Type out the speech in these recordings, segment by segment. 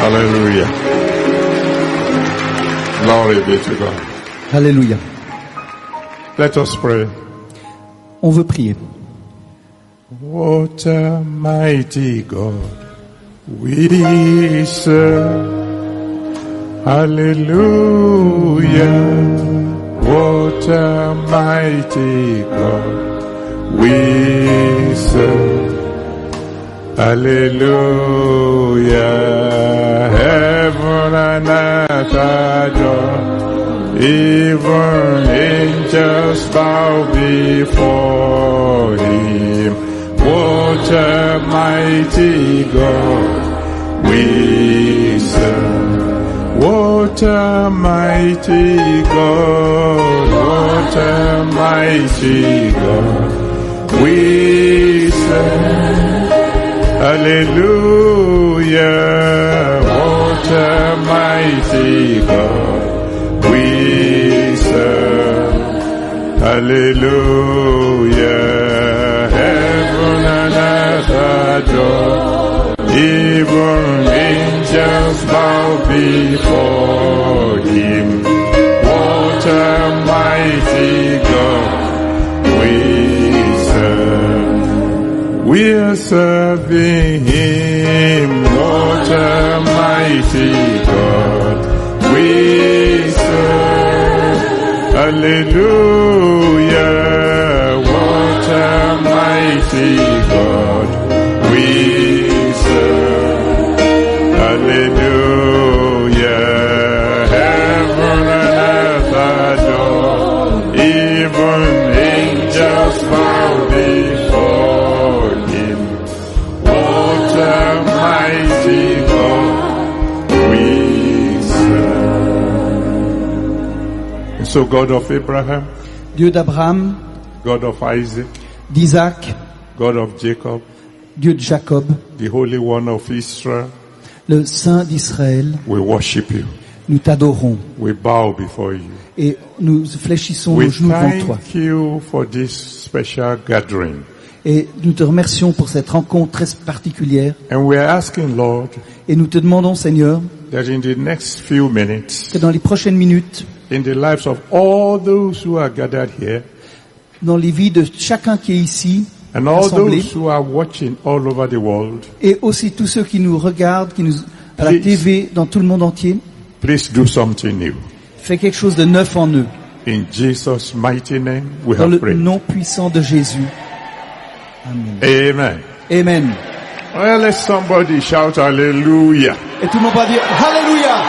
Hallelujah. Glory be to God. Alléluia. Let us pray. On veut prier. What a mighty God we serve. Hallelujah. What a mighty God we serve. Hallelujah. Heaven and earth adore. Even angels bow before him. What a mighty God we serve. What a mighty God. What a mighty God we serve. Hallelujah. What a mighty God we serve. Hallelujah. Heaven and earth adore. Even angels bow before him. What a mighty God we serve. We are serving him. What a mighty God we serve. Hallelujah. What a mighty God we serve. Hallelujah. Heaven and earth adore. Even angels bow before him. What a mighty God we serve. So God of Abraham, Dieu d'Abraham, God of Isaac, d'Isaac, God of Jacob, Dieu de Jacob, the Holy One of Israel, le Saint d'Israël, we worship you. nous t'adorons We bow before you. et nous fléchissons We nos genoux devant toi. thank you for this special gathering. Et nous te remercions pour cette rencontre très particulière. And we are asking, Lord, Et nous te demandons, Seigneur, that in the next few minutes, que dans les prochaines minutes, in the lives of all those who are gathered here, dans les vies de chacun qui est ici, and all rassemblé, those who are watching all over the world, et aussi tous ceux qui nous regardent, qui nous à la Please. TV, dans tout le monde entier, please do something new. fais quelque chose de neuf en eux. In Jesus' mighty name, we Dans have le prayed. nom puissant de Jésus. Amen. Amen. Amen. Well, let somebody shout hallelujah. Et tout le monde va dire Alléluia.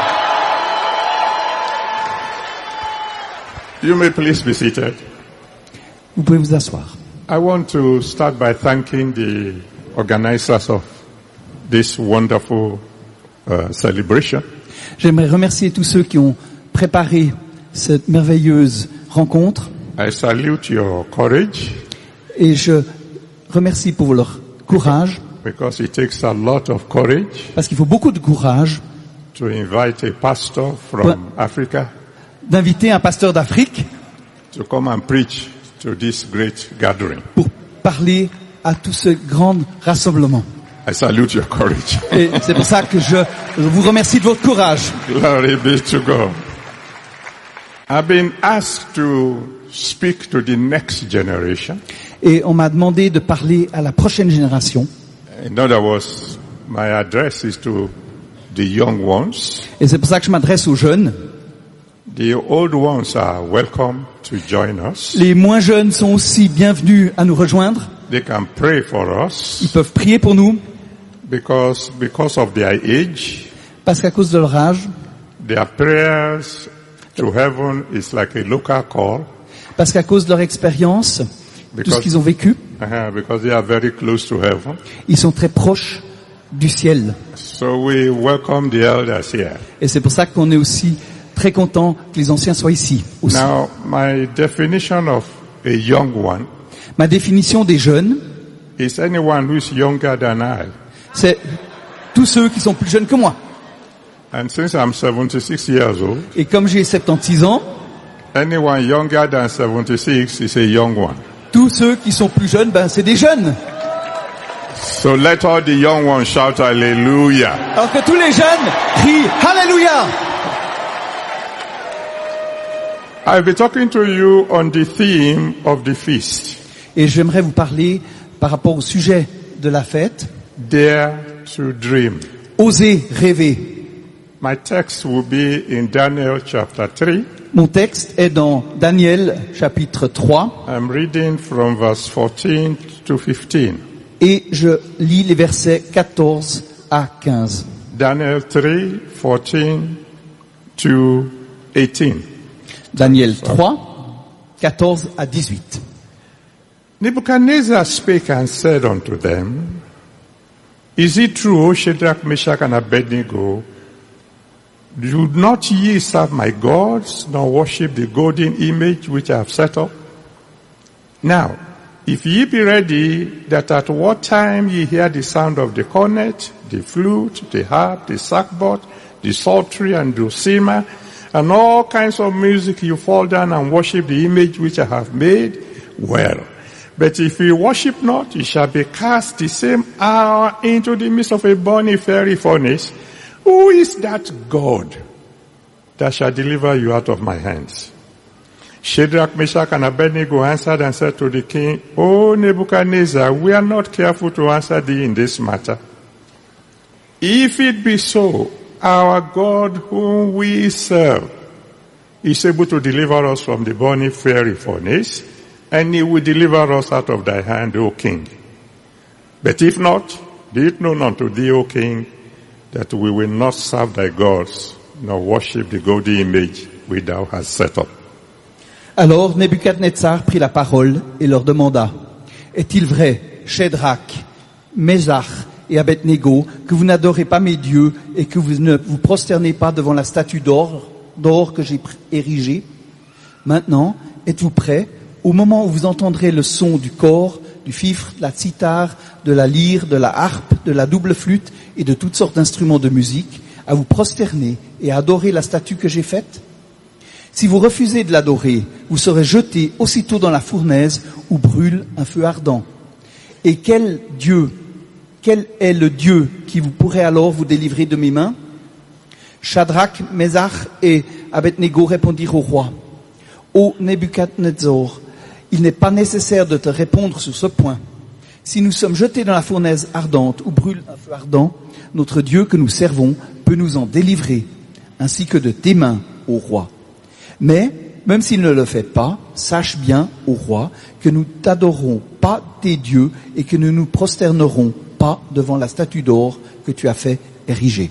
You may please be seated. Vous pouvez vous asseoir. I want to start by thanking the organizers of this wonderful celebration. J'aimerais remercier tous ceux qui ont préparé cette merveilleuse rencontre I salute your courage et je remercie pour leur courage because it takes a lot of courage parce qu'il faut beaucoup de courage to invite a pastor from Africa d'inviter un pasteur d'Afrique to come and preach to this great gathering. pour parler à tout ce grand rassemblement. I salute your courage. Et c'est pour ça que je vous remercie de votre courage. Glory be to God. I've been asked to speak to the next generation. Et on m'a demandé de parler à la prochaine génération. In other words, my address is to the young ones. Et c'est pour ça que je m'adresse aux jeunes. The old ones are welcome to join us. Les moins jeunes sont aussi bienvenus à nous rejoindre. They can pray for us Ils peuvent prier pour nous because of their age, parce qu'à cause de leur âge, their prayers to heaven is like a local call. parce qu'à cause de leur expérience, tout ce qu'ils ont vécu, Because they are very close to heaven. ils sont très proches du ciel. So we welcome the elders here. Et c'est pour ça qu'on est aussi très content que les anciens soient ici aussi. Now, my definition of a young one Ma définition des jeunes, is anyone who is younger than I. c'est tous ceux qui sont plus jeunes que moi. And since I'm 76 years old, Et comme j'ai 76 ans, anyone younger than 76 is a young one. tous ceux qui sont plus jeunes, ben c'est des jeunes. So let all the young ones shout hallelujah. Alors que tous les jeunes crient Alléluia. I'll be talking to you on the theme of the feast. Et j'aimerais vous parler par rapport au sujet de la fête. Dare to dream. Osez rêver. My text will be in Daniel chapter 3. Mon texte est dans Daniel chapitre 3 I'm reading from verse 14 to 15. et je lis les versets 14 à 15. Daniel 3, 14 to 18. Daniel 3, 14 à 18. Nebuchadnezzar spake and said unto them, Is it true, O Shadrach, Meshach, and Abednego, do not ye serve my gods, nor worship the golden image which I have set up? Now, if ye be ready, that at what time ye hear the sound of the cornet, the flute, the harp, the sackbut, the psaltery, and dulcimer, and all kinds of music, you fall down and worship the image which I have made, well. But if ye worship not, ye shall be cast the same hour into the midst of a burning fiery furnace. Who is that God that shall deliver you out of my hands? Shadrach, Meshach, and Abednego answered and said to the king, O Nebuchadnezzar, we are not careful to answer thee in this matter. If it be so, our God whom we serve is able to deliver us from the burning fiery furnace, and he will deliver us out of thy hand, O king. But if not, be it known unto thee, O king, that we will not serve thy gods, nor worship the golden image which thou hast set up. Alors Nebuchadnezzar prit la parole et leur demanda, est-il vrai, Shadrach, Meshach et Abednego, que vous n'adorez pas mes dieux et que vous ne vous prosternez pas devant la statue d'or que j'ai érigée? Maintenant, êtes-vous prêts, au moment où vous entendrez le son du cor, du fifre, de la cithare, de la lyre, de la harpe, de la double flûte et de toutes sortes d'instruments de musique, à vous prosterner et à adorer la statue que j'ai faite? Si vous refusez de l'adorer, vous serez jetés aussitôt dans la fournaise où brûle un feu ardent. Et quel est le Dieu qui vous pourrait alors vous délivrer de mes mains? Shadrach, Meshach et Abednego répondirent au roi, Ô Nebuchadnezzar, il n'est pas nécessaire de te répondre sur ce point. Si nous sommes jetés dans la fournaise ardente où brûle un feu ardent, notre Dieu que nous servons peut nous en délivrer, ainsi que de tes mains, ô roi. Mais, même s'il ne le fait pas, sache bien, ô roi, que nous t'adorerons pas tes dieux et que nous nous prosternerons pas devant la statue d'or que tu as fait ériger.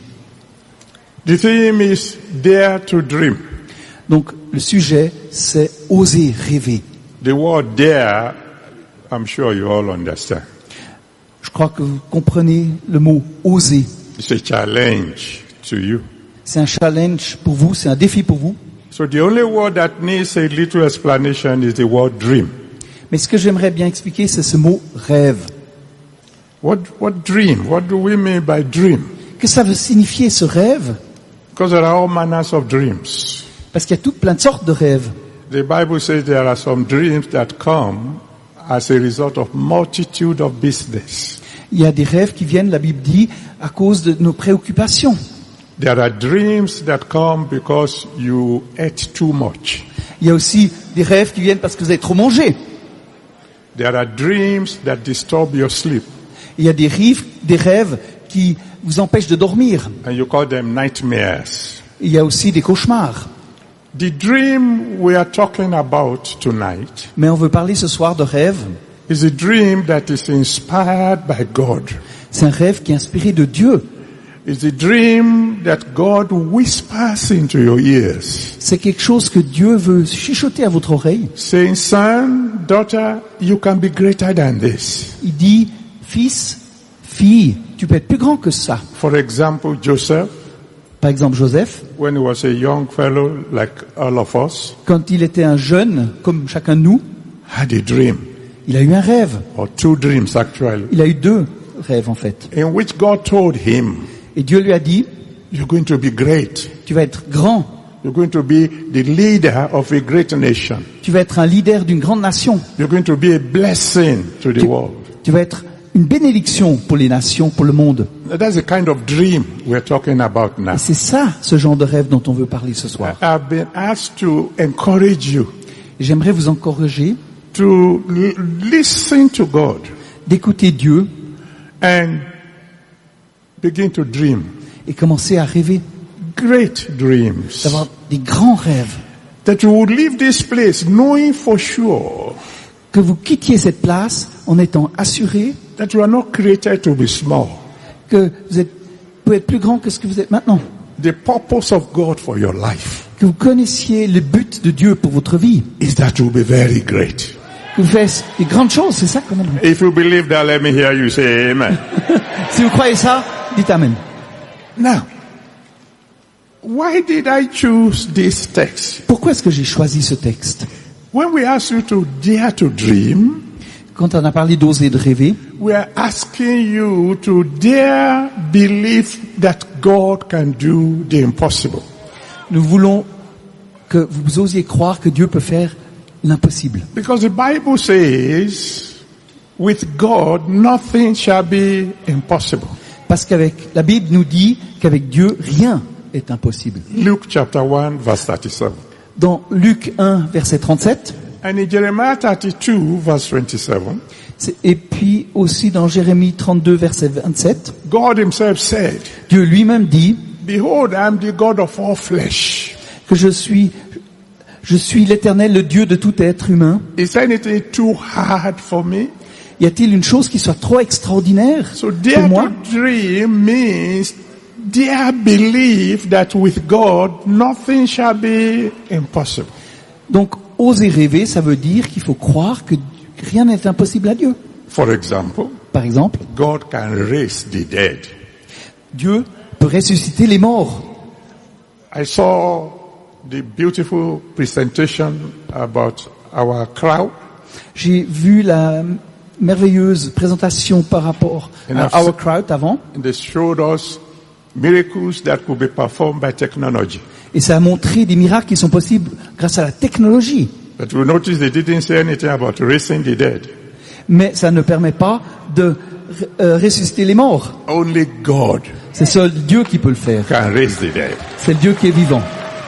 The theme is dare to dream. Donc, le sujet, c'est oser rêver. The word dare, I'm sure you all understand. Je crois que vous comprenez le mot oser. It's a challenge to you. C'est un challenge pour vous, c'est un défi pour vous. So the only word that needs a little explanation is the word dream. Mais ce que j'aimerais bien expliquer, c'est ce mot rêve. What dream? What do we mean by dream? Qu'est-ce que ça veut signifier ce rêve? Because there are all manners of dreams. Parce qu'il y a toutes plein de sortes de rêves. The Bible says there are some dreams that come as a result of multitude of business. Il y a des rêves qui viennent, la Bible dit, à cause de nos préoccupations. There are dreams that come because you ate too much. Il y a aussi des rêves qui viennent parce que vous avez trop mangé. There are dreams that disturb your sleep. Il y a des rêves qui vous empêchent de dormir. And you call them nightmares. Il y a aussi des cauchemars. The dream we are talking about tonight Mais on veut parler ce soir de rêve. is a dream that is inspired by God. C'est un rêve qui est inspiré de Dieu. It's a dream that God whispers into your ears. C'est quelque chose que Dieu veut chuchoter à votre oreille. Saying, son, daughter, you can be greater than this. Il dit, fils, fille, tu peux être plus grand que ça. For example, Joseph, Par exemple, Joseph, when he was a young fellow like all of us, quand il était un jeune, comme chacun de nous, had a dream, il a eu un rêve. or two dreams actually, Il a eu deux rêves, en fait. in which God told him, Et Dieu lui a dit, you're going to be great. tu vas être grand. You're going to be the leader of a great nation. Tu vas être un leader d'une grande nation. You're going to be a blessing to the world. Tu vas être une bénédiction pour les nations, pour le monde. That's the kind of dream we're talking about now. Et c'est ça, ce genre de rêve dont on veut parler ce soir. I've been asked to encourage you Et j'aimerais vous encourager to listen to God d'écouter Dieu and begin to dream et commencer à rêver, great dreams. d'avoir des grands rêves. That you would leave this place knowing for sure Que vous quittiez cette place en étant assuré that you are not created to be small. que pouvez être plus grand que ce que vous êtes maintenant. The purpose of God for your life Que vous connaissiez le but de Dieu pour votre vie. is that you will be very great. Que vous fassiez des grandes choses, c'est ça quand même. If you believe that, let me hear you say amen. Si vous croyez ça, dites Amen. Now, why did I choose this text? Pourquoi est-ce que j'ai choisi ce texte? When we ask you to dare to dream, Quand on a parlé d'oser de rêver, we are asking you to dare believe that God can do the impossible. nous voulons que vous osiez croire que Dieu peut faire l'impossible. Because the Bible says, with God, nothing shall be impossible. Parce qu'avec la Bible nous dit qu'avec Dieu, rien est impossible. Luke chapter 1, verse 37. Dans Luc 1, verset 37, And in Jeremiah 32, verse 27, et puis aussi dans Jérémie 32, verset 27, God himself said, Dieu lui-même dit Behold, I am the God of all flesh. que je suis l'Éternel, le Dieu de tout être humain. Is there anything too hard for me? Y a-t-il une chose qui soit trop extraordinaire So pour dare moi? to dream means dare believe that with God, nothing shall be impossible. Donc, oser rêver, ça veut dire qu'il faut croire que rien n'est impossible à Dieu. For example, Par exemple, God can raise the dead. Dieu peut ressusciter les morts. I saw the beautiful presentation about our crowd. J'ai vu la merveilleuse présentation par rapport à Our Crowd avant, And they showed us miracles that could be performed by technology. et ça a montré des miracles qui sont possibles grâce à la technologie. But we noticed they didn't say anything about raising the dead. Mais ça ne permet pas de ressusciter les morts. Only God C'est seul Dieu qui peut le faire. can raise the dead. C'est le Dieu qui est vivant.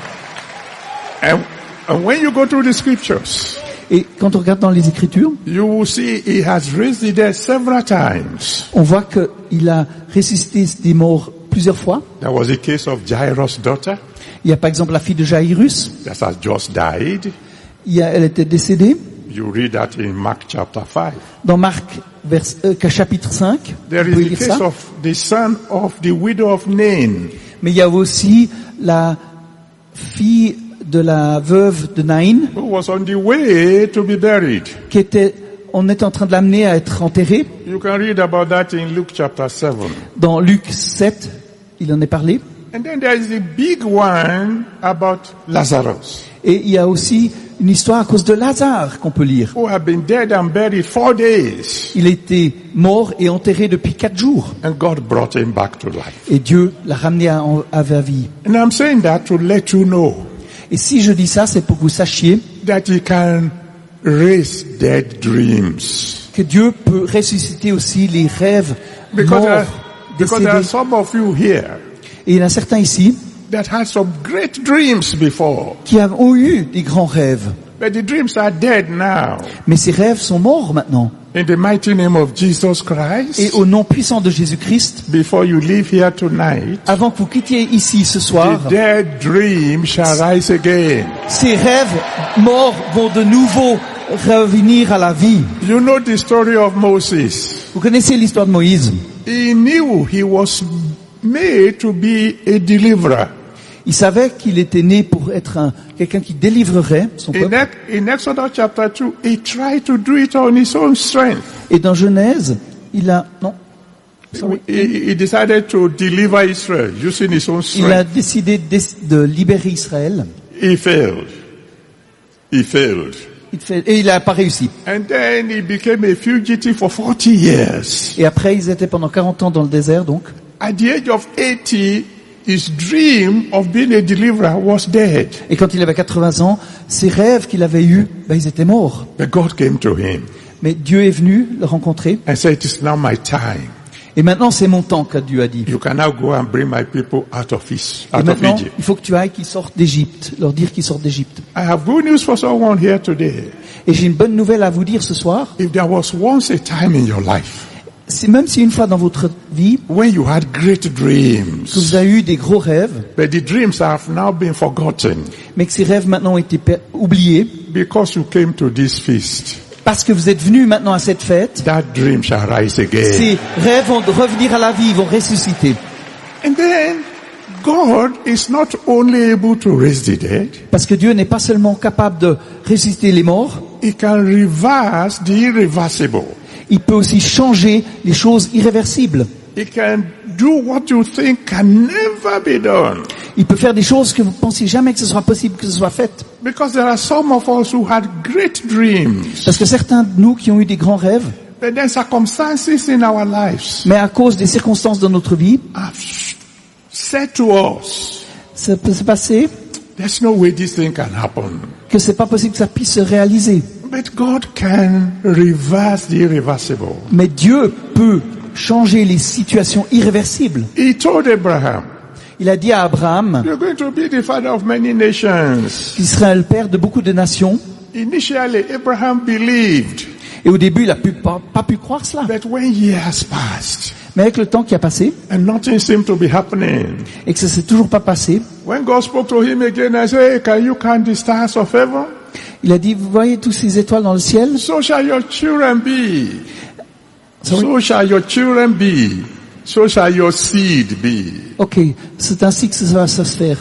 And when you go through the scriptures, Et quand on regarde dans les Écritures, you will see he has raised the dead several times. on voit qu'il a ressuscité des morts plusieurs fois. There was a case of Jairus' daughter Il y a par exemple la fille de Jairus. that has just died. Elle était décédée. You read that in Mark chapter 5. Dans Marc, chapitre 5, There vous pouvez is the lire case ça. of the son of the widow of Nain. Mais il y a aussi la fille de la veuve de Naïn, Who was on the way to be buried. on était en train de l'amener à être enterrée. You can read about that in Luke chapter 7. Dans Luc 7, il en est parlé. And then there is the big one about Lazarus, Et il y a aussi une histoire à cause de Lazare qu'on peut lire. who had been dead and buried 4 days. Il était mort et enterré depuis 4 jours. And God brought him back to life. Et Dieu l'a ramené à la vie. And I'm saying that to let you know Et si je dis ça, c'est pour que vous sachiez that he can raise dead dreams. que Dieu peut ressusciter aussi les rêves Because morts, there are décédés. some of you here Et il y en a certains ici that had some great dreams before. qui ont eu des grands rêves. But the dreams are dead now. Mais ces rêves sont morts maintenant. In the mighty name of Jesus Et Christ, au nom puissant de Jésus-Christ, before you leave here tonight, avant que vous quittiez ici ce soir, the dead dream shall rise again. ces rêves morts vont de nouveau revenir à la vie. You know the story of Moses. Vous connaissez l'histoire de Moïse. He knew he was made to be a deliverer. Il savait qu'il était né pour être quelqu'un qui délivrerait son peuple. In Exodus chapter 2, he tried to do it on his own strength. Et dans Genèse, il a He decided to deliver Israel using his own il a strength. décidé de libérer Israël. He failed. He failed. Et il n'a pas réussi. And then he became a fugitive for 40 years. Et après, ils étaient pendant 40 ans dans le désert, donc. At the age of 80, his dream of being a deliverer was dead. Et quand il avait 80 ans, ses rêves qu'il avait eus, ils étaient morts. But God came to him. Mais Dieu est venu le rencontrer. and said, "It is now my time. Et maintenant, c'est mon temps, que Dieu a dit. You can now go and bring my people out of Et Egypt." maintenant, il faut que tu ailles qu'ils sortent d'Égypte. Leur dire qu'ils sortent d'Égypte. I have good news for someone here today. Et j'ai une bonne nouvelle à vous dire ce soir. If there was once a time in your life Même si une fois dans votre vie, when you had great dreams, que vous avez eu des gros rêves, but the dreams have now been forgotten mais que ces rêves maintenant ont été oubliés, because you came to this feast, parce que vous êtes venus maintenant à cette fête, that dream shall rise again. ces rêves vont revenir à la vie, vont ressusciter. And then God is not only able to raise the dead, Parce que Dieu n'est pas seulement capable de ressusciter les morts, He can reverse the irreversible. il peut aussi changer les choses irréversibles. He can do what you think can never be done. Il peut faire des choses que vous pensiez jamais que ce soit possible que ce soit fait. Because there are some of us who had great dreams, Parce que certains de nous qui ont eu des grands rêves, but then circumstances in our lives mais à cause des circonstances de notre vie, have said to us, ça peut se passer there's no way this thing can happen. que c'est pas possible que ça puisse se réaliser. But God can reverse the irreversible. Mais Dieu peut changer les situations irréversibles. He told Abraham, Il a dit à Abraham "You're going to be the father of many nations." qu'il serait le père de beaucoup de nations. Initially, Abraham believed, Et au début, il n'a pas pu croire cela. but when years passed Mais avec le temps qui a passé, and nothing seemed to be happening, et que ça s'est toujours pas passé, when God spoke to him again and said, "Hey, can you count the stars of heaven? il a dit, vous voyez tous ces étoiles dans le ciel? So shall your children be. Sorry? So shall your children be. So shall your seed be." Ok, c'est ainsi que ça va se faire.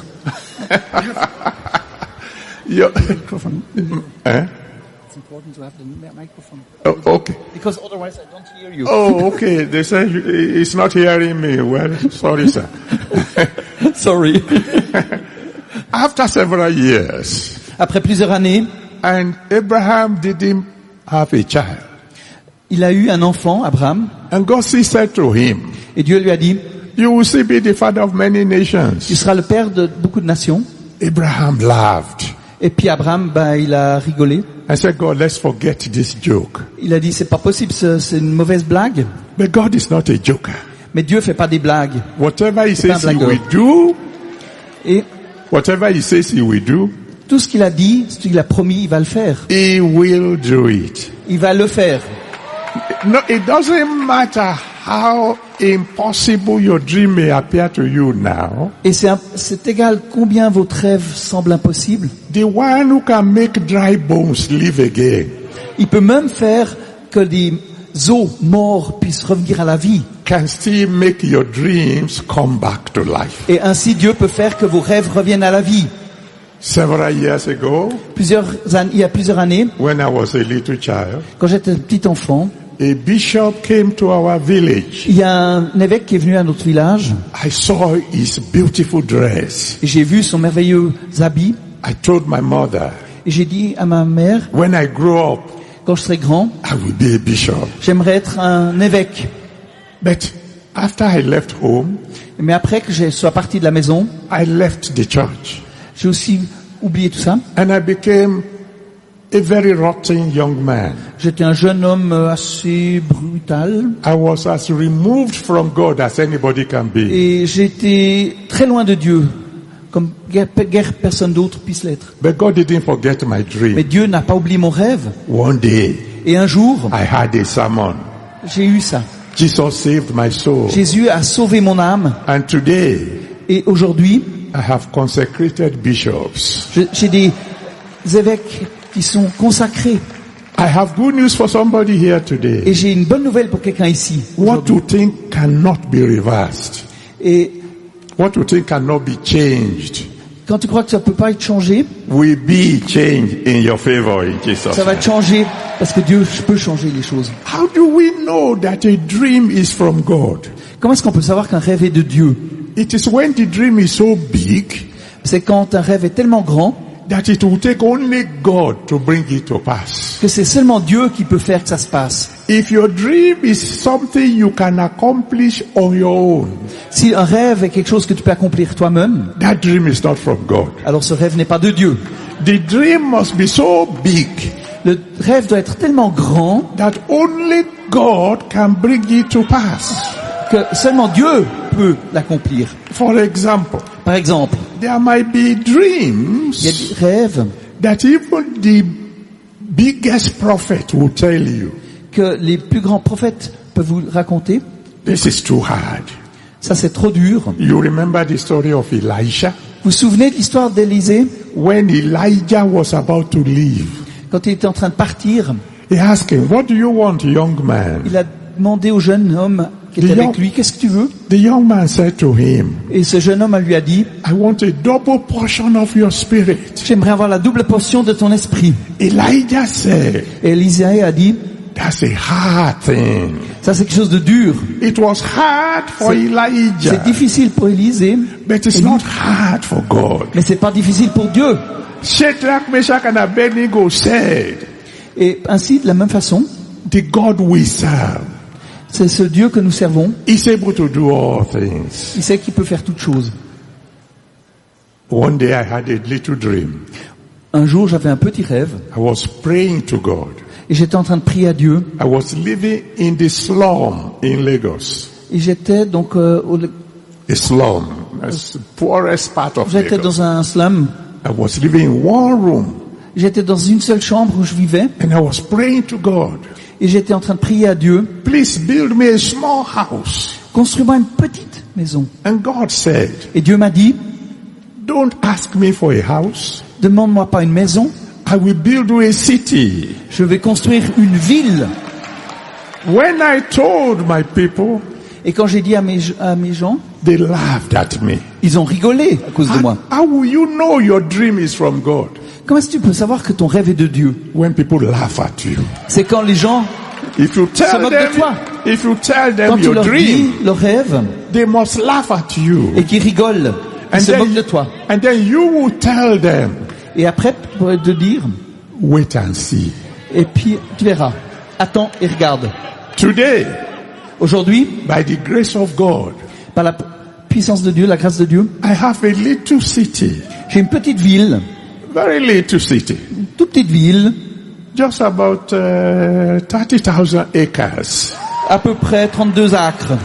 Your- Eh? It's important to have the microphone. Oh, okay. Because otherwise I don't hear you. Oh, okay. They say he's not hearing me. Well, sorry, sir. Sorry. After several years, Après plusieurs années, and Abraham didn't have a child. il a eu un enfant, Abraham, And God said to him, et Dieu lui a dit, "You will still be the father of many tu nations." seras le père de beaucoup de nations. Abraham laughed Et puis Abraham, il a rigolé. and said, "God, let's forget this joke." Il a dit, c'est pas possible, c'est une mauvaise blague. But God is not a joker. Mais Dieu fait pas des blagues. Whatever he C'est pas says un he blagueur. will do, Et whatever he says he will do, tout ce qu'il a dit, ce qu'il a promis, il va le faire. he will do it. Il va le faire. No, it doesn't matter how impossible your dream may appear to you now. Et c'est égal combien votre rêve semble impossible. The one who can make dry bones live again. Il peut même faire que des os morts puissent revenir à la vie. Can still make your dreams come back to life. Et ainsi Dieu peut faire que vos rêves reviennent à la vie. Several years ago, Il y a plusieurs années, when I was a little child, quand j'étais un petit enfant, a bishop came to our village. il y a un évêque qui est venu à notre village. I saw his beautiful dress. Et j'ai vu son merveilleux habit. I told my mother, Et j'ai dit à ma mère, when I grow up, quand je serai grand, I will be a bishop. j'aimerais être un évêque. But after I left home, Mais après que je sois parti de la maison, I left the church j'ai aussi oublié tout ça. and I became a very rotten young man. J'étais un jeune homme assez brutal. I was as removed from God as anybody can be. Et j'étais très loin de Dieu, comme guère personne d'autre puisse l'être. But God didn't forget my Mais dream. Dieu n'a pas oublié mon rêve. One day, Et un jour, I had a sermon. j'ai eu ça. Jesus saved my soul. Jésus a sauvé mon âme. And today, Et aujourd'hui, I have consecrated bishops. j'ai des évêques qui sont consacrés. I have good news for somebody here today. Et j'ai une bonne nouvelle pour quelqu'un ici. What you think cannot be reversed. Et What you think cannot be changed quand tu crois que ça peut pas être changé, will be changed in your favor in Jesus' ça va name. être changé parce que Dieu peut changer les choses. How do we know that a dream is from God? Comment est-ce qu'on peut savoir qu'un rêve est de Dieu? It is when the dream is so big C'est quand un rêve est tellement grand that it will take only God to bring it to pass. que c'est seulement Dieu qui peut faire que ça se passe. If your dream is something you can accomplish on your own, Si un rêve est quelque chose que tu peux accomplir toi-même, that dream is not from God. alors ce rêve n'est pas de Dieu. The dream must be so big Le rêve doit être tellement grand that only God can bring it to pass. que seulement Dieu peut l'accomplir. For example, Par exemple, there might be il y a dreams des rêves that even the biggest prophet will tell you, que les plus grands prophètes peuvent vous raconter. this is too hard. Ça, c'est trop dur. You remember the story of Elisha? Vous vous souvenez de l'histoire d'Élisée? When Elijah was about to leave, Quand il était en train de partir, he asked him, what do you want, young man? il a demandé au jeune homme qui était avec lui, qu'est-ce que tu veux? The young man said to him, Et ce jeune homme lui a dit, I want a double portion of your spirit. j'aimerais avoir la double portion de ton esprit. Elijah said, Et Élisée a dit, that's a hard thing. ça c'est quelque chose de dur. It was hard for C'est Elijah, difficile pour Élisée, but it's not hard for God. mais c'est pas difficile pour Dieu. Shadrach, Meshach, and Abednego said, Et ainsi, de la même façon, the God we serve c'est ce Dieu que nous servons. is able to do all things. Il sait qu'il peut faire toutes choses. One day I had a little dream. Un jour, j'avais un petit rêve I was praying to God. et j'étais en train de prier à Dieu. I was living in the slum in Lagos. Et j'étais donc The slum, that's the poorest part of j'étais Lagos. dans un slum. I was living in one room J'étais dans une seule chambre où je vivais and I was praying to God. et j'étais en train de prier à Dieu. Please build me a small house. Construis-moi une petite maison. And God said, Et Dieu m'a dit, don't ask me for a house. demande-moi pas une maison, I will build you a city. je vais construire une ville. When I told my people, Et quand j'ai dit à mes gens, they laughed at me. ils ont rigolé à cause de moi. How will you know your dream is from God? Comment est-ce que tu peux savoir que ton rêve est de Dieu? When people laugh at you. C'est quand les gens If you se tell moquent de them, toi. if you tell Quand them tu your leur dis dream, leur rêve they must laugh at you. et qu'ils rigolent, ils se moquent de toi. and then you will tell them, Et après, tu pourrais te dire, wait and see. et puis tu verras. Attends et regarde. Today, Aujourd'hui, by the grace of God, par la puissance de Dieu, la grâce de Dieu, I have a little city, j'ai une petite ville, very little city, une toute petite ville, just about 30,000 acres. à peu près 32 acres.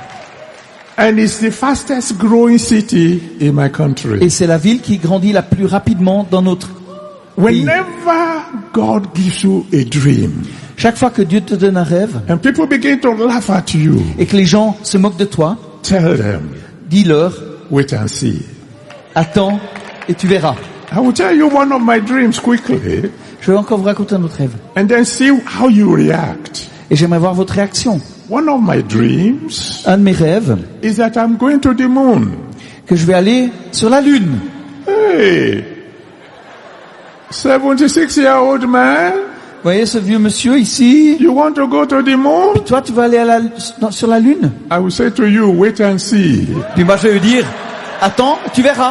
And it's the fastest growing city in my country. Et c'est la ville qui grandit la plus rapidement dans notre pays. Whenever God gives you a dream, Chaque fois que Dieu te donne un rêve and people begin to laugh at you, et que les gens se moquent de toi, tell them, dis-leur, wait and see. attends et tu verras. I will tell you one of my dreams quickly, Je vais encore vous raconter un autre rêve. and then see how you react. Et j'aimerais voir votre réaction. One of my dreams Un de mes rêves, is that I'm going to the moon. que je vais aller sur la Lune. Hey, 76-year-old man, Vous voyez ce vieux monsieur ici? you want to go to the moon? Toi, tu vas aller sur la Lune? I will say to you, wait and see. Puis moi, je vais lui dire, attends, tu verras.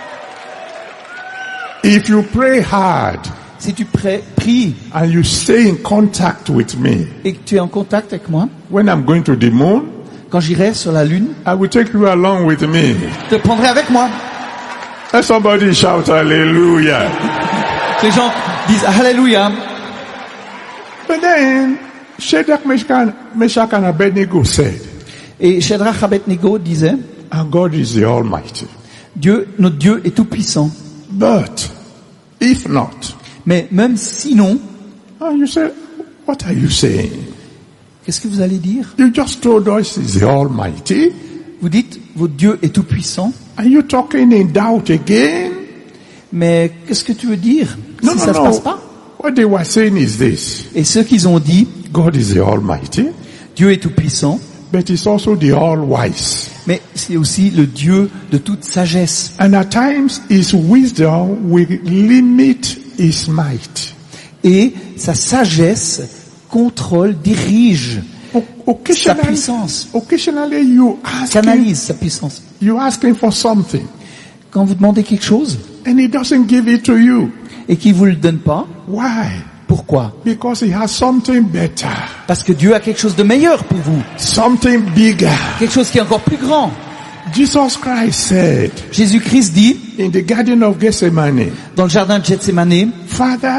If you pray hard Si tu pries and you stay in contact with me, et que tu es en contact avec moi, when I'm going to the moon, quand j'irai sur la Lune, I will take you along with me. je te prendrai avec moi. Let somebody shout hallelujah. Les gens disent Alléluia. But then, Shadrach, Meshach, and Abednego said, Et Shadrach Abednego disait, and God is the Almighty. Dieu, notre Dieu est tout puissant. But, if not, Mais même sinon, and you say, what are you saying? qu'est-ce que vous allez dire? You just told us he's the Almighty. Vous dites, votre Dieu est tout puissant. Are you talking in doubt again? Mais qu'est-ce que tu veux dire si ça ne se passe pas? What they were saying is this. Et ceux qui ont dit, God is the Almighty, Dieu est tout puissant, but he's also the All-Wise. mais c'est aussi le Dieu de toute sagesse. And at times his wisdom will limit his might. Et sa sagesse contrôle, dirige sa puissance, Occasionally you canalise sa puissance. you asking for something Quand vous demandez quelque chose and he doesn't give it to you. et qu'il vous le donne pas, Why? pourquoi? Because he has something better, Parce que Dieu a quelque chose de meilleur pour vous, something bigger. quelque chose qui est encore plus grand. Jesus Christ said Jésus-Christ dit in the Garden of Gethsemane, dans le jardin de Gethsémanée, Father,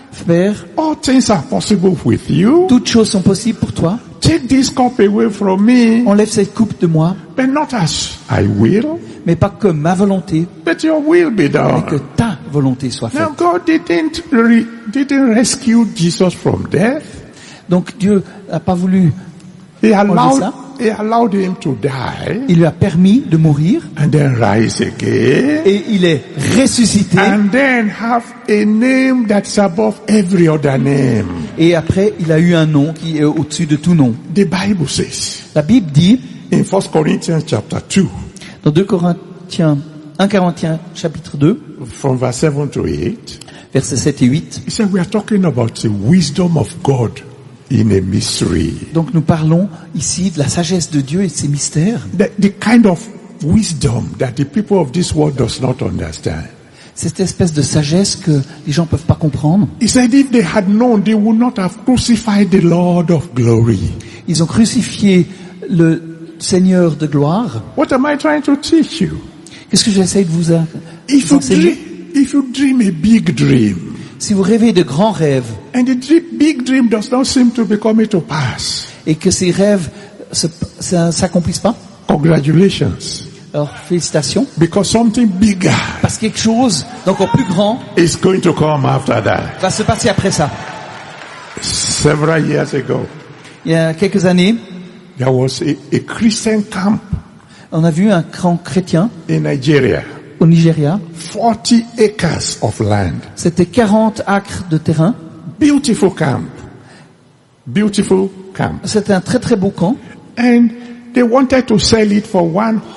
Père, all things are possible with you. toutes choses sont possibles pour toi. Take this cup away from me, Enlève cette coupe de moi, but not as I will, mais pas que ma volonté, but your will be mais que done. ta volonté soit faite. Now God didn't rescue Jesus from death. Donc Dieu n'a pas voulu, He ça. allowed him to die il lui a permis de mourir, and then rise again et il est ressuscité, and then have a name that's above every other name. et après il a eu un nom qui est au-dessus de tout nom. The Bible says La Bible dit, in 1 Corinthians chapter 2, dans 1 Corinthiens chapitre 2, from verse 7 to 8, versets 7 et 8, he said we are talking about the wisdom of God in a mystery. donc nous parlons ici de la sagesse de Dieu et de ses mystères. The kind of wisdom that the people of this world does not understand. Cette espèce de sagesse que les gens peuvent pas comprendre. He said if they had known, they would not have crucified the Lord of glory. Ils ont crucifié le Seigneur de gloire. What am I trying to teach you? Qu'est-ce que j'essaie de vous If you enseigner? dream a big dream, Si vous rêvez de grands rêves and the big dream does not seem to be coming to pass, et que ces rêves s'accomplissent pas, congratulations, alors félicitations, because something bigger parce que quelque chose d'encore plus grand is going to come after that. va se passer après ça. Several years ago, Il y a quelques années, there was a Christian camp on a vu un grand chrétien in Nigeria, au Nigeria. 40 acres of land. C'était 40 acres de terrain. Beautiful camp. Beautiful camp. C'était un très très beau camp. And they wanted to sell it for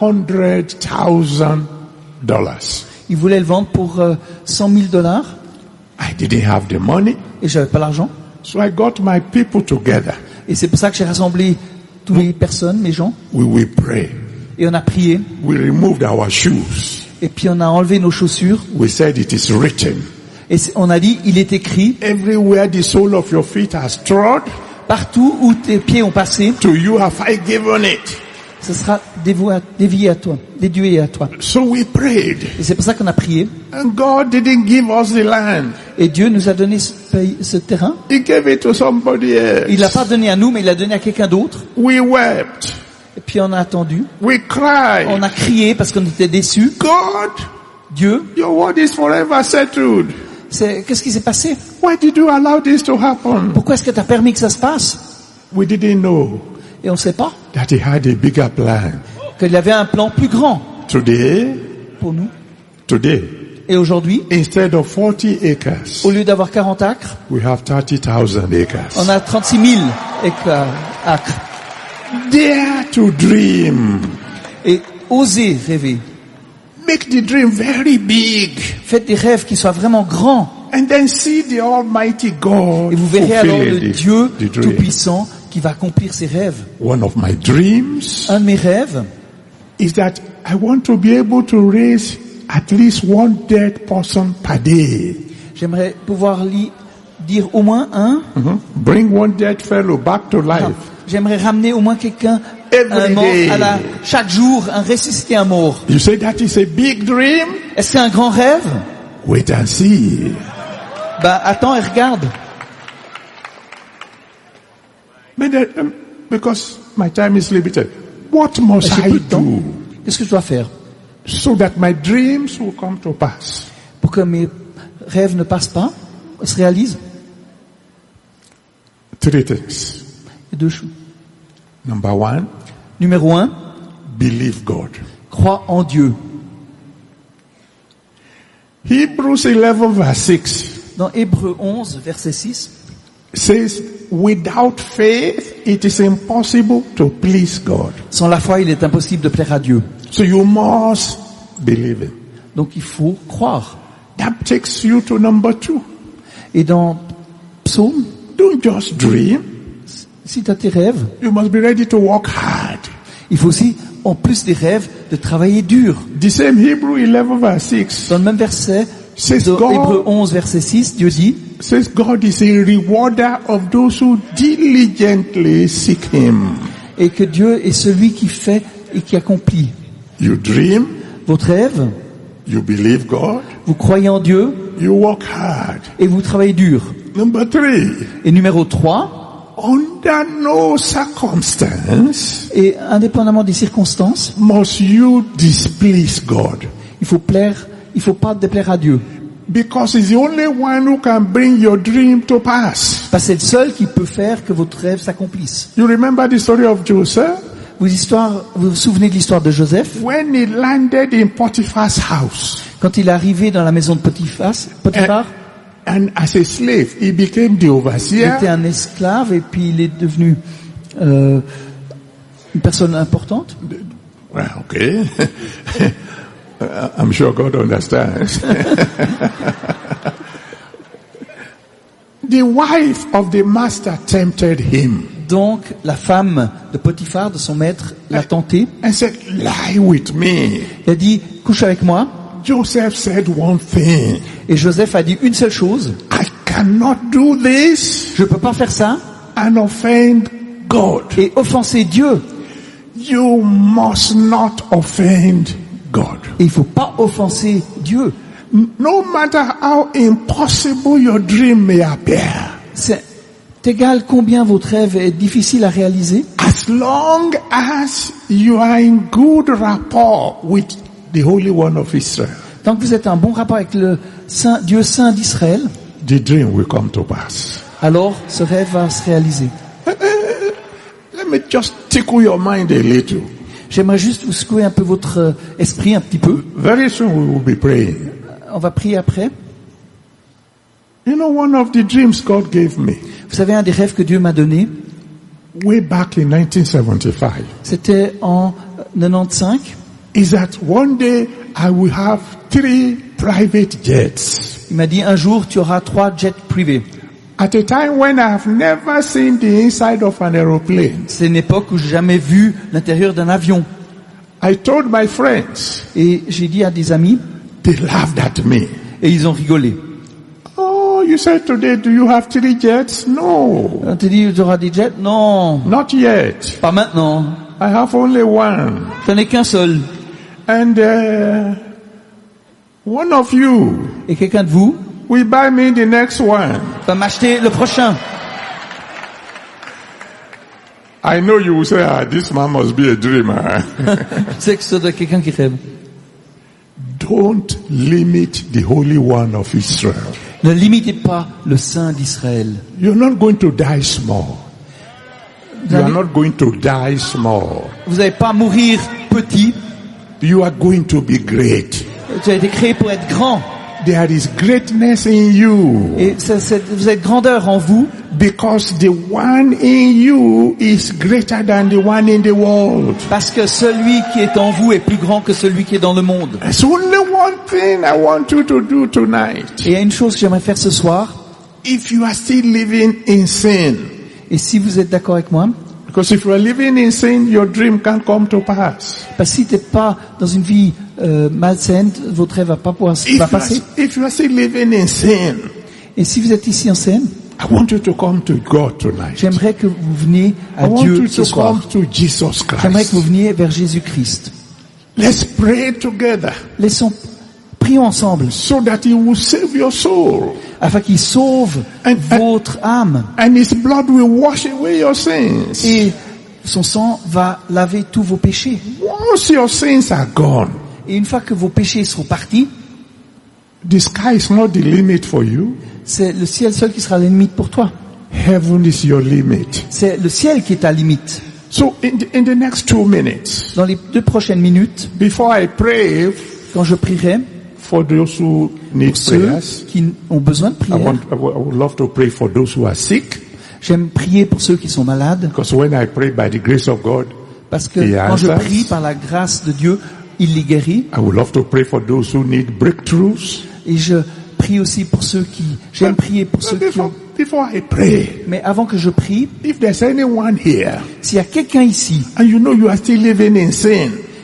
$100,000. Ils voulaient le vendre pour $100,000 I didn't have the money, et j'avais pas l'argent. so I got my people together. Et c'est pour ça que j'ai rassemblé toutes les personnes, les gens, We will pray. et on a prié. We removed our shoes. Et puis on a enlevé nos chaussures. We said it is written. Et on a dit, il est écrit, Everywhere the sole of your feet has trod, partout où tes pieds ont passé, to you have I given it. ce sera dédié à toi. So we prayed. Et c'est pour ça qu'on a prié. And God didn't give us the land. Et Dieu nous a donné ce terrain. He gave it to somebody else. Il l'a pas donné à nous, mais il l'a donné à quelqu'un d'autre. We wept. Et puis on a attendu. We cried. On a crié parce qu'on était déçus. God, Dieu, your word is forever settled. qu'est-ce qui s'est passé? Why did you allow this to happen? Pourquoi est-ce que tu as permis que ça se passe? We didn't know Et on ne sait pas that he had a bigger plan. qu'il y avait un plan plus grand Today, pour nous. Et aujourd'hui, instead of 40 acres, au lieu d'avoir 40 acres, we have 30,000 acres. on a 36 000 acres. Dare to dream. Et osez rêver. Make the dream very big. Faites des rêves qui soient vraiment grands. And then see the Almighty God Et vous verrez alors le fulfill Dieu the dream. Tout-Puissant qui va accomplir ses rêves. One of my dreams Un de mes rêves, is that I want to be able to raise at least one dead person per day. j'aimerais pouvoir dire au moins un. Bring one dead fellow back to life. J'aimerais ramener au moins quelqu'un, un Every mort, day. chaque jour, un ressuscité, un mort. You say that is a big dream? Est-ce que c'est un grand rêve? Wait and see. Attends et regarde. But, because my time is limited, what must J'ai I peu de temps. do Qu'est-ce que je dois faire so that my dreams will come to pass? pour que mes rêves ne passent pas, se réalisent? Three things. Il y a deux choses. Number one, Numéro 1, believe God. crois en Dieu. Hebrews 11 verse 6 Dans Hébreux 11, verset 6, says, without faith, it is impossible to please God. sans la foi, il est impossible de plaire à Dieu. So you must believe it. Donc il faut croire. That takes you to number 2. Et dans Psaume, Don't just dream. si tu as tes rêves, You must be ready to work hard. il faut aussi, en plus des rêves, de travailler dur. The same Hebrew 11 verse 6 Dans le même verset, says de God, Hébreux 11, verset 6, Dieu dit, says God is a rewarder of those who diligently seek Him. et que Dieu est celui qui fait et qui accomplit. You dream, Votre rêve, you believe God, vous croyez en Dieu you work hard. et vous travaillez dur. Number 3, Et numéro 3, under no circumstance et indépendamment des circonstances, must you displease God. il faut pas déplaire à Dieu. Because he's the only one who can bring your dream to pass. Parce que c'est le seul qui peut faire que votre rêve s'accomplisse. You remember the story of Joseph? Vous vous souvenez de l'histoire de Joseph? When he landed in Potiphar's house. Quand il est arrivé dans la maison de Potiphar, And as a slave, he became the il overseer. était un esclave et puis il est devenu une personne importante. Well, okay. I'm sure God understands. The wife of the master tempted him Donc la femme de Potiphar, de son maître, l'a tenté. and said, lie with me. Elle a dit, couche avec moi. Joseph said one thing. Et Joseph a dit une seule chose, I cannot do this je peux pas faire ça and offend God. et offenser Dieu. You must not offend God. Et il faut pas offenser Dieu. No matter how impossible your dream may appear, C'est égal combien votre rêve est difficile à réaliser. as long as you are in good rapport with the Holy One of Israel, Tant que vous êtes en bon rapport avec le Dieu saint d'Israël, the dream will come to pass. alors ce rêve va se réaliser. Let me just tickle your mind a little. J'aimerais juste vous secouer un peu votre esprit un petit peu. Very soon we will be praying. On va prier après. You know, one of the dreams God gave me Vous savez, un des rêves que Dieu m'a donné, way back in 1975 c'était en 95. is that one day I will have 3 private jets. Il m'a dit, un jour, tu auras 3 jets privés. At a time when I have never seen the inside of an aeroplane. C'est une époque où j'ai jamais vu l'intérieur d'un avion. I told my friends, Et j'ai dit à des amis, they laughed at me. et ils ont rigolé. Oh, you said today, do you have 3 jets? No, On t'a dit, tu auras des jets? Non, not yet. pas maintenant. I have only one. J'en ai qu'un seul. And one of you Et quelqu'un de vous will buy me the next one. va m'acheter le prochain. I know you will say, this man must be a dreamer. Je sais que c'est de quelqu'un qui rêve. Don't limit the Holy One of Israel. Ne limitez pas le Saint d'Israël. You're not going to die small. Vous You are n'allez not going to die small. pas mourir petit. You are going to be great. Tu as été créé pour être grand. There is greatness in you Et vous êtes grandeur en vous. because the one in you is greater than the one in the world. Parce que celui qui est en vous est plus grand que celui qui est dans le monde. There's only one thing I want you to do tonight. Et il y a une chose que j'aimerais faire ce soir. If you are still living in sin, Et si vous êtes d'accord avec moi, because if you are living in sin, your dream can't come to pass. parce que si tu n'es pas dans une vie malsaine, votre rêve va pas pouvoir va passer. If you are still living in sin, Et si vous êtes ici en scène, I want you to come to God tonight. j'aimerais que vous veniez I à want Dieu you ce to soir. come to Jesus J'aimerais que vous Christ. veniez vers Jésus-Christ. Let's pray together Prions ensemble, so that He will save your soul. afin qu'il sauve And- votre âme. And His blood will wash away your sins. Et son sang va laver tous vos péchés. Once your sins are gone, Et une fois que vos péchés seront partis, the sky is not the limit for you. c'est le ciel seul qui sera la limite pour toi. Heaven is your limit. C'est le ciel qui est ta limite. So in the next 2 minutes, Dans les 2 prochaines minutes, before I pray quand je prierai for those who need ceux prayers, qui ont besoin de I prière, would love to pray for those who are sick. j'aime prier pour ceux qui sont malades, Because when I pray by the grace of God, parce que He quand je answers. prie par la grâce de Dieu, il les guérit. I would love to pray for those who need breakthroughs. Et je prie aussi pour ceux qui, j'aime prier pour ceux qui ont, Before I pray, mais avant que je prie, if there's anyone here s'il y a quelqu'un ici and you know you are still living in sin,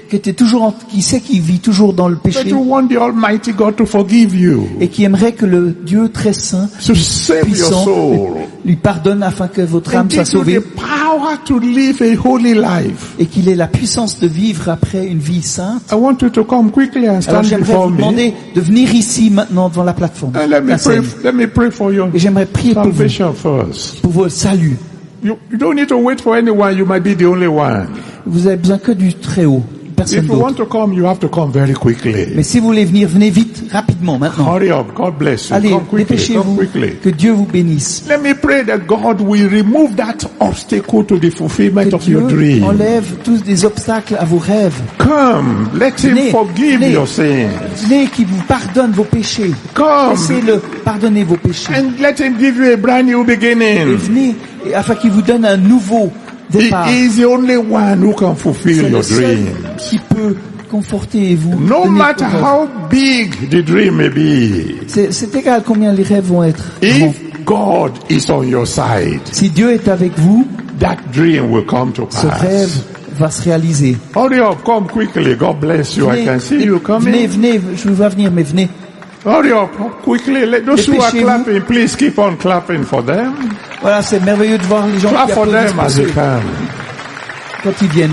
qui sait qu'il vit toujours dans le But péché you want the Almighty God to forgive you, et qui aimerait que le Dieu très saint, to save your puissant, soul, lui pardonne afin que votre and âme soit give you sauvée the power to live a holy life. et qu'il ait la puissance de vivre après une vie sainte. I want you to come quickly and Alors stand j'aimerais before vous me. demander de venir ici maintenant devant la plateforme, And let la scène. me pray for your Et j'aimerais prier pour vous, salvation first. pour vos saluts. You don't need to wait for anyone. You might be the only one. Vous avez besoin que du très haut, personne If you want d'autre. to come, you have to come very quickly. Mais si vous voulez venir, venez vite, rapidement, maintenant. Hurry up. God bless you. Allez, Come quickly. Come dépêchez-vous, quickly. que Dieu vous bénisse. Let me pray that God will remove that obstacle to the fulfillment Que of your Dieu dream. enlève tous des obstacles à vos rêves. Come, let Him Venez, forgive venez. your sins. Venez qui vous pardonne vos péchés. Come Laissez-le pardonner vos péchés. and let Him give you a brand new Et beginning. venez afin qu'il vous donne un nouveau He départ. is the only one who can fulfill C'est le your seul dream. qui peut conforter et vous No donner matter vos rêves. how big the dream may be, C'est égal combien les rêves vont être grands. if God is on your side, Si Dieu est avec vous, that dream will come to ce pass. rêve va se réaliser. Hurry up, come quickly. God bless you. I can see you venez, coming. venez, je vous vois venir, mais venez. Hurry up, quickly. Let those who are Dépêchez-vous. clapping, please keep on clapping for them. Voilà, c'est merveilleux de voir les gens Clap qui for applaudissent them pour as ceux- they come. quand ils viennent.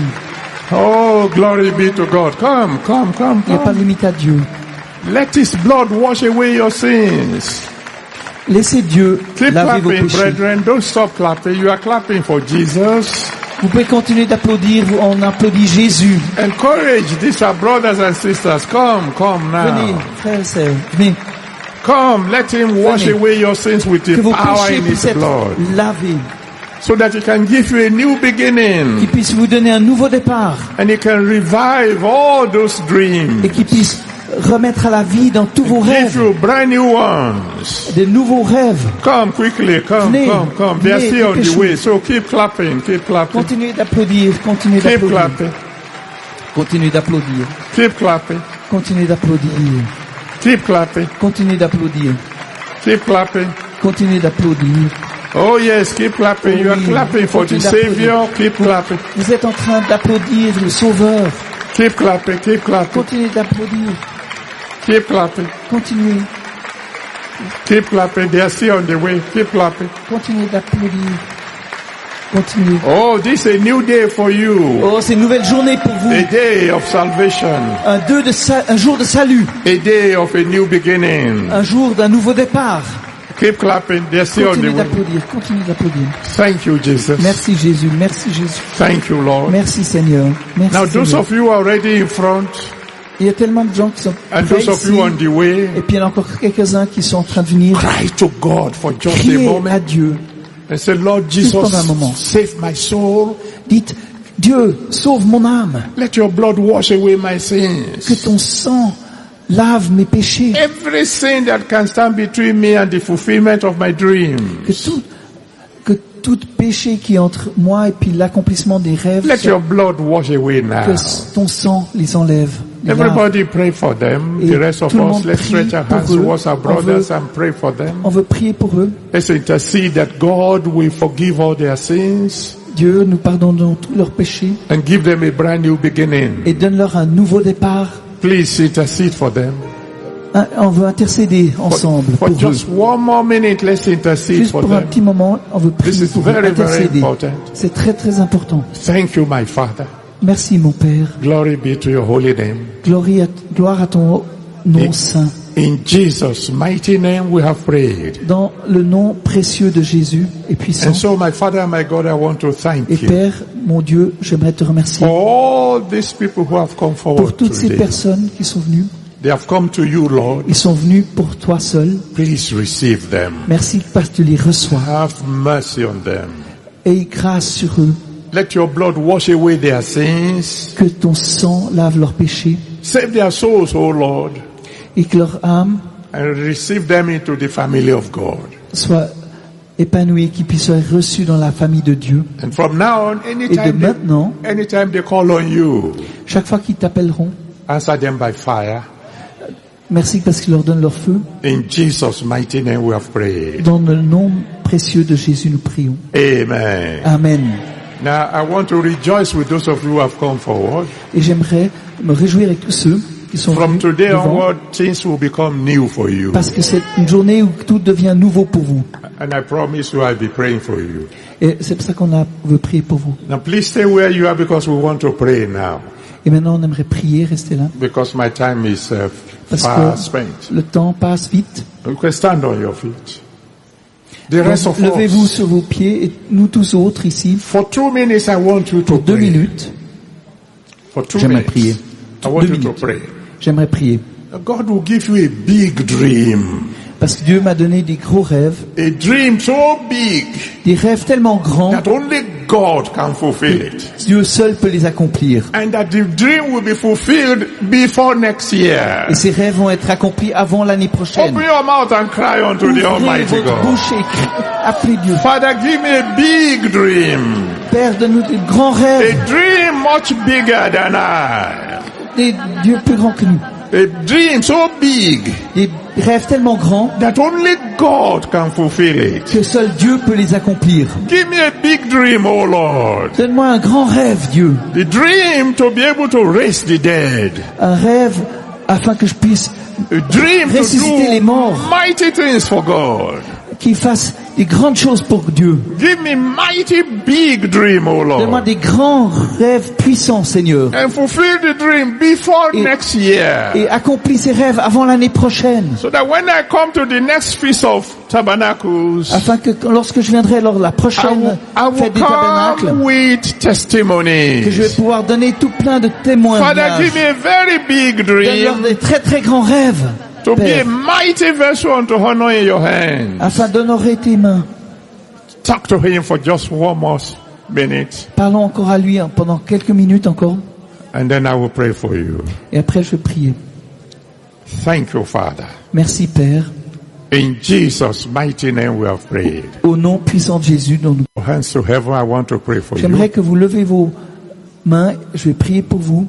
Oh, glory be to God. Come, come, come, Il n'y a pas de come. limite à Dieu. Let His blood wash away your sins. Laissez Dieu Keep laver vos clapping, péchés. brethren. Don't stop clapping. You are clapping for Jesus. Vous pouvez continuer d'applaudir, on applaudit Jésus. Encourage these our brothers and sisters. Come, come Venez, now. frères et sœurs, venez. Come, let Him wash Venez. away your sins with Que the vos power péchés in puissent His être blood, lavés, so that He can give you a new beginning, qu'il puisse vous donner un nouveau départ and He can revive all those dreams, et qu'il puisse remettre à la vie dans tous vos give rêves, you brand new ones. de nouveaux rêves. Come quickly, come, Venez, come. They are venez, still on the dépêchez-vous. way, so keep clapping, keep clapping, Continuez d'applaudir, continuez keep d'applaudir, clapping, continuez d'applaudir, keep clapping, continuez d'applaudir, keep clapping, continuez d'applaudir, keep clapping. continuez d'applaudir. Oh yes, keep clapping. You are Oui. clapping for the Continue d'applaudir. Savior. Keep clapping, Vous êtes en train d'applaudir le Sauveur. keep clapping, keep clapping, Continuez d'applaudir, keep clapping, continuez, keep clapping. They are still on the way. Keep clapping. continuez d'applaudir, continuez. Oh, this is a new day for you. Oh, c'est une nouvelle journée pour vous. A day of salvation. Un jour de salut. A day of a new beginning. Un jour d'un nouveau départ. Keep clapping. They're still on the Continuez way. d'applaudir, continuez d'applaudir. Thank you, Jesus. Merci Jésus, merci Jésus. Thank you, Lord. Merci Seigneur. Merci Now, those Seigneur. of you already in front, Il y a tellement de gens qui sont and prêts those of ici. you on the way, Et puis il y en a encore quelques-uns qui sont en train de venir. cry to God for just a Priez à moment Dieu. and say, Lord pendant un moment. Jesus, save my soul. Dites, Dieu, sauve mon âme. Let your blood wash away my Que sins. ton sang lave mes péchés. Every sin that can stand between me and the fulfillment of my dreams. Que tout péché qui est entre moi et puis l'accomplissement des rêves, Let your blood wash away now. que ton sang les enlève. les lave. Everybody pray for them. Et The rest of tout le us, monde let's prie stretch our pour hands eux. towards our On brothers veut- and pray for them. On veut prier pour eux. Let's intercede that God will forgive all their sins Dieu, nous pardonnons tous leurs péchés and give them a brand new beginning. et donne-leur un nouveau départ. Please intercede for them. On veut intercéder ensemble For pour eux. just one more minute, let's intercede Juste for pour un them. petit moment, on veut This prier is pour eux, very, very intercéder. important. C'est très très important. Thank you, my Father. Merci mon Père. Glory be to your holy name. Gloire à ton nom saint. In Jesus' mighty name we have prayed. Dans le nom précieux de Jésus et puissant. And so, my Father and my God, I want to thank Et you Père, mon Dieu, j'aimerais te remercier for all these people who have come pour forward toutes ces today. personnes qui sont venues. They have come to you, Lord. Ils sont venus pour toi seul. Please receive them. Merci parce que tu les reçois. Have mercy on them. Aie grâce sur eux. Let your blood wash away their sins. Que ton sang lave leurs péchés. Save their souls, O Lord, Et que leur âme and receive them into the family of God. soit épanouie, qu'ils puissent être reçus dans la famille de Dieu. And from now on, Et de maintenant, anytime they call on you, chaque fois qu'ils t'appelleront, answer them by fire. merci parce qu'ils leur donnent leur feu. In Jesus' mighty name we have prayed. Dans le nom précieux de Jésus, nous prions. Amen. Amen. Now, I want to rejoice with those of you who have come forward. Et j'aimerais me réjouir avec tous ceux qui sont From venus today devant, onward, things will become new for you. parce que c'est une journée où tout devient nouveau pour vous. And I promise you I'll be praying for you. Et c'est pour ça veut prier pour vous. Now, please stay where you are because we want to pray now. Et maintenant, on aimerait prier, rester là, Because my time is parce far que spent. le temps passe vite. You can stand on your feet. The Donc, rest of levez-vous us. sur vos pieds et nous tous autres ici, For 2 minutes, I want you to pour 2 pray. minutes, For 2 j'aimerais minutes. prier. I want 2 you to minutes. pray. J'aimerais prier. God will give you a big dream. Parce que Dieu m'a donné des gros rêves, A dream so big des rêves tellement grands, that only God can fulfill it. Dieu seul peut les accomplir. And that the dream will be fulfilled before next year. Et ces rêves vont être accomplis avant l'année prochaine. Open your mouth and cry unto the Ouvrez Almighty votre God. bouche et appelez Dieu. Father, give me a big dream. Père, donne-nous des grands A rêves, dream much bigger than I. des dieux plus grands que nous. A dream so big Des rêves tellement grands that only God can fulfill it. que seul Dieu peut les accomplir. Give me a big dream, oh Lord. Donne-moi un grand rêve, Dieu. The dream to be able to raise the dead. Un rêve afin que je puisse, A dream to Ressusciter les do morts. mighty things for God. qu'il fasse des grandes choses pour Dieu. Give me mighty big dream, oh Donne-moi Lord. des grands rêves puissants, Seigneur. And fulfill the dream before Et- next year. Et accomplis ces rêves avant l'année prochaine. So that when I come to the next Feast of Tabernacles, Afin que lorsque je viendrai lors de la prochaine I will fête des tabernacles, come with que je vais testimonies. pouvoir donner tout plein de Father, témoignages. give me a very big Donne-leur dream des très très grands rêves, to be a Père, mighty vessel to honor in your hands. afin d'honorer tes mains. Talk to him for just one more minute, Parlons encore à lui pendant quelques minutes encore, and then I will pray for you. et après je vais prier. Thank you, Father. Merci Père, In Jesus' mighty name we have prayed. au nom puissant de Jésus dont nous... Hands to heaven, I want to pray for J'aimerais you. que vous levez vos mains, je vais prier pour vous,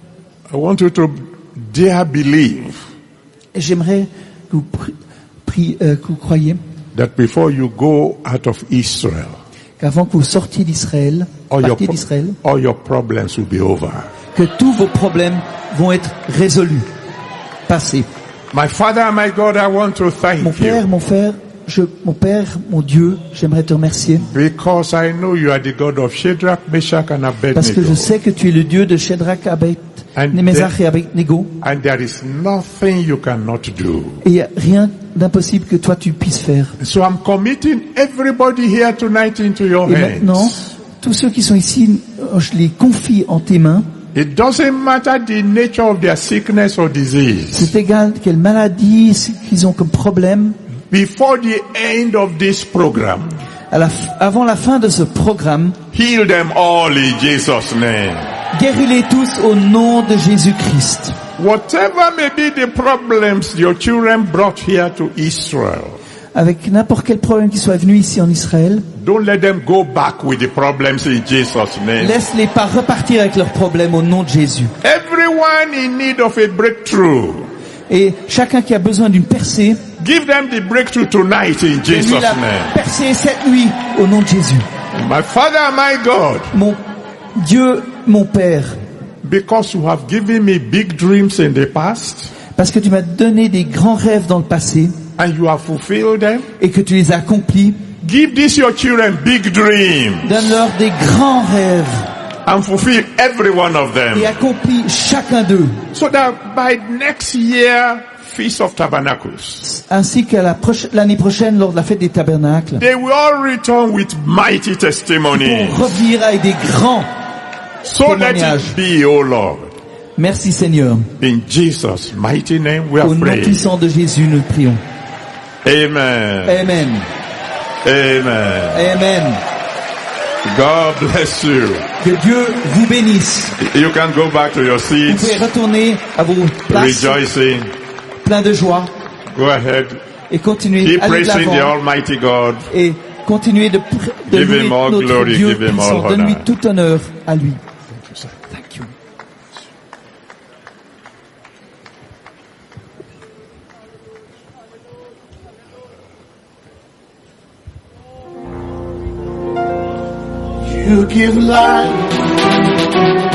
I want you to dare believe et j'aimerais que que vous croyiez that before you go out of Israel, qu'avant que vous sortiez d'Israël, partiez d'Israël, all your problems will be over. que tous vos problèmes vont être résolus, passés. My Father and my God, I want to thank Mon Père, you mon Père, mon Père, mon Dieu, j'aimerais te remercier because I know you are the God of Shadrach, Meshach, and parce que je Abednego. sais que tu es le Dieu de Shadrach, Meshach et Abednego, And there is nothing you cannot do. et il n'y a rien d'impossible que toi tu puisses faire. So I'm committing everybody here tonight into your Et maintenant, hands. tous ceux qui sont ici, je les confie en tes mains. It doesn't matter the nature of their sickness or disease. C'est égal quelle maladie qu'ils ont comme problème. Before the end of this program, Avant la fin de ce programme, heal them all in Jesus' name. guéris-les tous au nom de Jésus-Christ. Whatever may be the problems your children brought here to Israel, Avec n'importe quel problème qui soit venu ici en Israël, don't let them go back with the problems in Jesus' name. laisse-les pas repartir avec leurs problèmes au nom de Jésus. Everyone in need of a breakthrough, Et chacun qui a besoin d'une percée, give them the breakthrough tonight in Jesus' donne-lui la name. percée cette nuit au nom de Jésus. My Father and my God, Mon Dieu, mon Père, because you have given me big dreams in the past parce que tu m'as donné des grands rêves dans le passé and you have fulfilled them, et que tu les as accomplis, give these your children big dreams donne-leur des grands rêves and fulfill every one of them, et accomplis chacun d'eux, so that by next year Feast of Tabernacles, ainsi qu'à l'année prochaine lors de la fête des tabernacles, they will all return with mighty testimonies. pour revenir avec des grands. So let témoignages. it be, O Lord. Merci Seigneur. In Jesus' mighty name we Au have nom prayed. puissant de Jésus, nous prions. Amen. Amen. Amen. Amen. God bless you. Que Dieu vous bénisse. You can go back to your Vous pouvez seats, retourner à vos places, rejoicing. plein de joie, Go ahead. et continuer Keep aller de praising the l'avant Almighty God. et continuer de Give louer him all notre glory, Dieu give him all puissant. Donne-lui honor. tout honneur à lui. Thank you. You You give life.